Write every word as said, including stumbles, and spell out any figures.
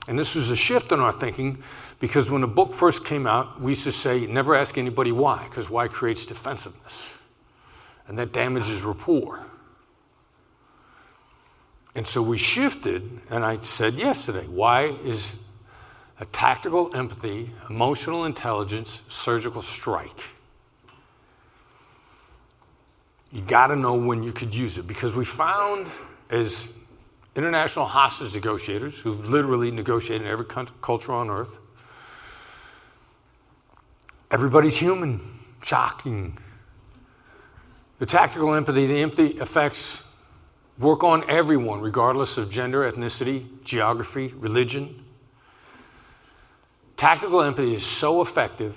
And this was a shift in our thinking, because when the book first came out, we used to say, never ask anybody why, because why creates defensiveness. And that damages rapport. And so we shifted, and I said yesterday, why is a tactical empathy, emotional intelligence, surgical strike? You got to know when you could use it, because we found as international hostage negotiators who've literally negotiated in every culture on earth, everybody's human. Shocking. The tactical empathy, the empathy effects work on everyone, regardless of gender, ethnicity, geography, religion. Tactical empathy is so effective